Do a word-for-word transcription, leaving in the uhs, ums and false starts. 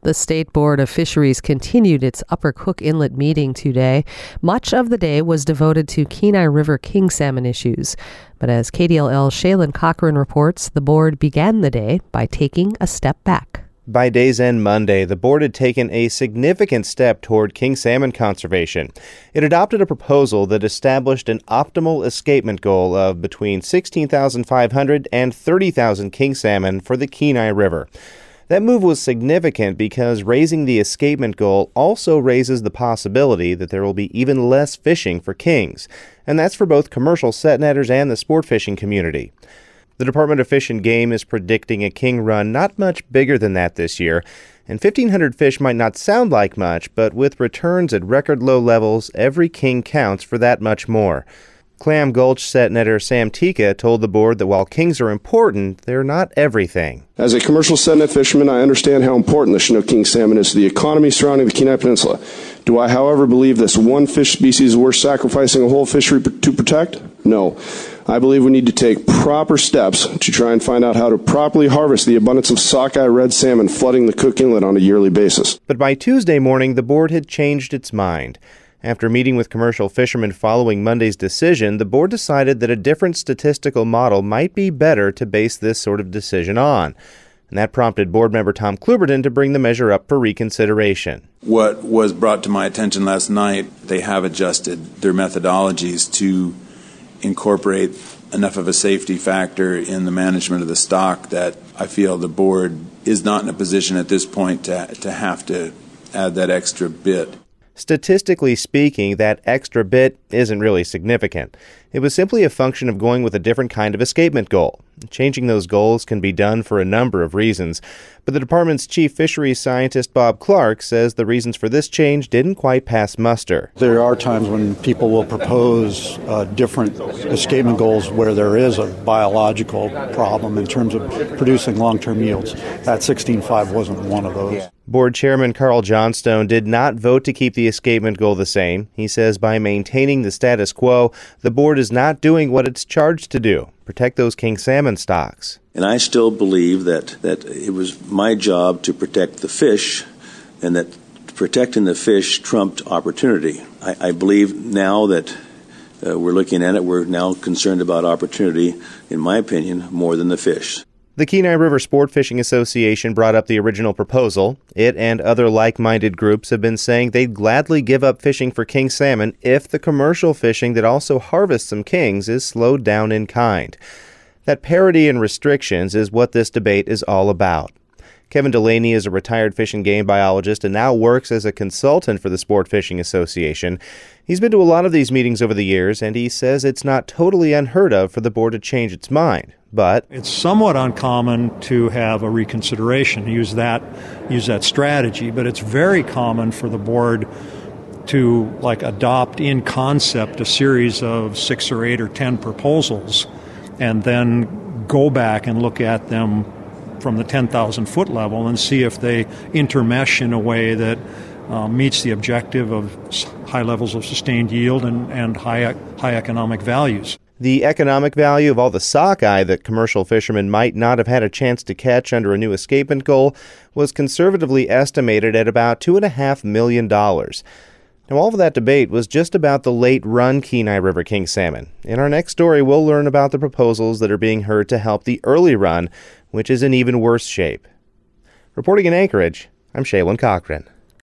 The State Board of Fisheries continued its Upper Cook Inlet meeting today. Much of the day was devoted to Kenai River king salmon issues. But as K D L L's Shaylin Cochran reports, the board began the day by taking a step back. By day's end Monday, the board had taken a significant step toward king salmon conservation. It adopted a proposal that established an optimal escapement goal of between sixteen thousand five hundred and thirty thousand king salmon for the Kenai River. That move was significant because raising the escapement goal also raises the possibility that there will be even less fishing for kings, and that's for both commercial set netters and the sport fishing community. The Department of Fish and Game is predicting a king run not much bigger than that this year, and fifteen hundred fish might not sound like much, but with returns at record low levels, every king counts for that much more. Clam Gulch set netter Sam Tika told the board that while kings are important, they're not everything. As a commercial set net fisherman, I understand how important the Chinook king salmon is to the economy surrounding the Kenai Peninsula. Do I, however, believe this one fish species is worth sacrificing a whole fishery to protect? No. I believe we need to take proper steps to try and find out how to properly harvest the abundance of sockeye red salmon flooding the Cook Inlet on a yearly basis. But by Tuesday morning, the board had changed its mind. After meeting with commercial fishermen following Monday's decision, the board decided that a different statistical model might be better to base this sort of decision on. And that prompted board member Tom Kluberton to bring the measure up for reconsideration. What was brought to my attention last night, they have adjusted their methodologies to incorporate enough of a safety factor in the management of the stock that I feel the board is not in a position at this point to, to have to add that extra bit. Statistically speaking, that extra bit isn't really significant. It was simply a function of going with a different kind of escapement goal. Changing those goals can be done for a number of reasons, but the department's chief fisheries scientist Bob Clark says the reasons for this change didn't quite pass muster. There are times when people will propose uh, different escapement goals where there is a biological problem in terms of producing long-term yields. That sixteen point five wasn't one of those. Yeah. Board Chairman Carl Johnstone did not vote to keep the escapement goal the same. He says by maintaining the status quo, the board is not doing what it's charged to do, protect those king salmon stocks. And I still believe that, that it was my job to protect the fish, and that protecting the fish trumped opportunity. I, I believe now that uh, we're looking at it, we're now concerned about opportunity, in my opinion, more than the fish. The Kenai River Sport Fishing Association brought up the original proposal. It and other like-minded groups have been saying they'd gladly give up fishing for king salmon if the commercial fishing that also harvests some kings is slowed down in kind. That parity and restrictions is what this debate is all about. Kevin Delaney is a retired fish and game biologist and now works as a consultant for the Sport Fishing Association. He's been to a lot of these meetings over the years, and he says it's not totally unheard of for the board to change its mind. But it's somewhat uncommon to have a reconsideration, use that, use that strategy, but it's very common for the board to like adopt in concept a series of six or eight or ten proposals and then go back and look at them from the ten thousand foot level and see if they intermesh in a way that uh, meets the objective of high levels of sustained yield and, and high, high economic values. The economic value of all the sockeye that commercial fishermen might not have had a chance to catch under a new escapement goal was conservatively estimated at about two point five million dollars. Now, all of that debate was just about the late-run Kenai River king salmon. In our next story, we'll learn about the proposals that are being heard to help the early run, which is in even worse shape. Reporting in Anchorage, I'm Shaylin Cochran.